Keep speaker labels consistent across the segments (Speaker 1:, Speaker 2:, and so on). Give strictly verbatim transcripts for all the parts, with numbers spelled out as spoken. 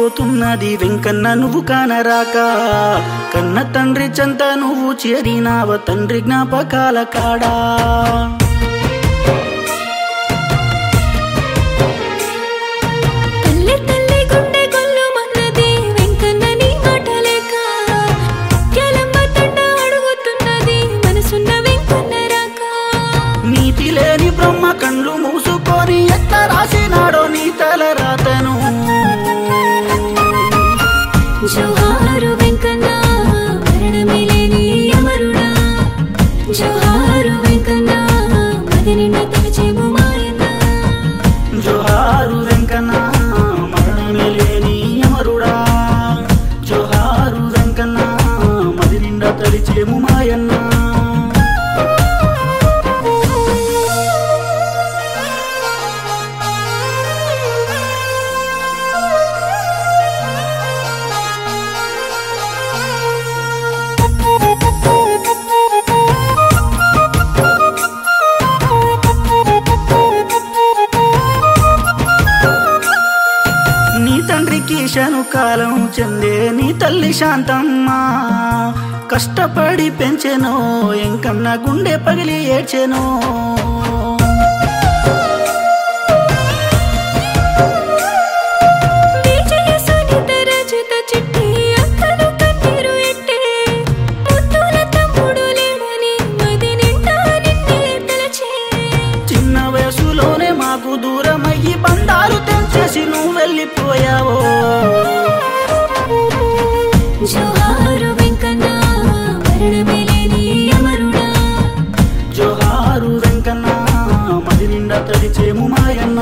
Speaker 1: పోతున్నది వెంకన్న నువ్వు కానరాక కన్న తండ్రి చెంత నువ్వు చేరినావ తండ్రి జ్ఞాపకాల కాడా నీతి లేని బ్రహ్మ కండ్లు మూసుకొని ఎట్ట రాసినాడో నీ తల రాతను
Speaker 2: జోహారు వెంకన్న మరణమే లేని అమరుడా జోహారు వెంకన్న మది నిండా తలచేము మాయన్న
Speaker 1: జోహారు వెంకన్న మరణమే లేని అమరుడా జోహారు వెంకన్న మది నిండా తలిచేము మాయన్న కిషను కాలం చెందే నీ తల్లి శాంతమ్మ కష్టపడి పెంచెనో ఎంకన్న గుండె పగిలి ఏడ్చెనో చిన్న వయసులోనే మాకు దూరమయ్యి బంధాలు తెంచేసి నువ్వు వెళ్ళిపోయావో
Speaker 2: జోహారు వెంకన్న మరణమే లేని అమరుడా
Speaker 1: జోహారు వెంకన్న మది నిండా తడిచేము మాయన్న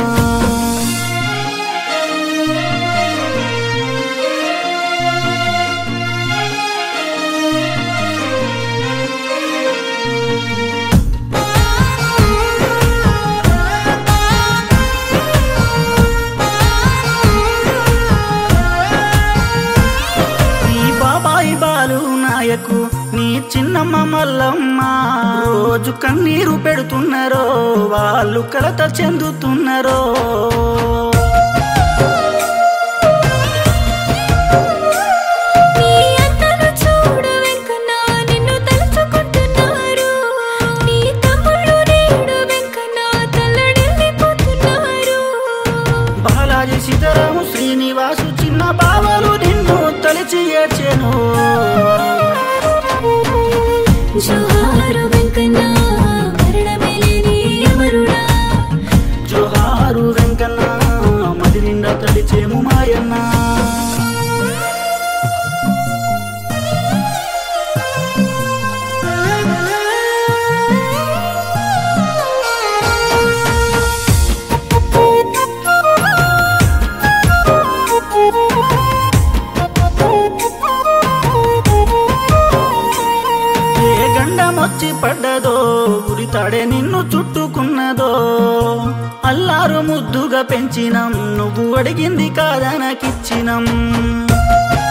Speaker 1: నాయకు నీ చిన్నమ్మ మల్లమ్మ రోజు కన్నీరు పెడుతున్నారో వాళ్ళు కలత చెందుతున్నారో బాలాజీ సీతారాము శ్రీనివాసు చిన్న బావలు నిన్ను తలిచి ఏడ్చెను
Speaker 2: జోహారు వెంకన్న మరణమే లేని అమరుడా
Speaker 1: జోహారు వెంకన్న మది నిండా తడిచేము మాయన్న వచ్చి పడ్డదో ఉరితాడే నిన్ను చుట్టుకున్నదో అల్లారు ముద్దుగా పెంచినం నువ్వు అడిగింది కాదనకిచ్చినం